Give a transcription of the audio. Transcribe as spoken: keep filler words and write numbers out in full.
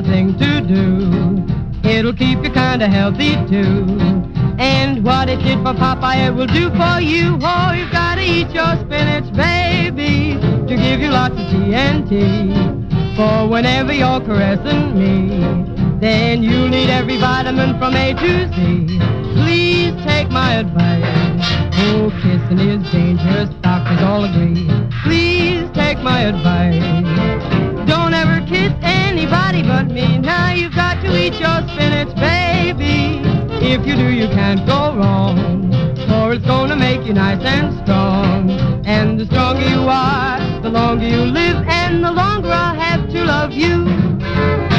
the thing to do. It'll keep you kinda healthy too. And what it did for Popeye, it will do for you. Oh, you've gotta eat your spinach, baby, to give you lots of T N T. For whenever you're caressing me, then you'll need every vitamin from A to Z. Please take my advice. Oh, kissing is dangerous, doctors all agree. Please take my advice. Don't ever kiss anybody but me. Now you've got to eat your spinach, baby. If you do, you can't go wrong, for it's gonna make you nice and strong. And the stronger you are, the longer you live, and the longer I'll have to love you.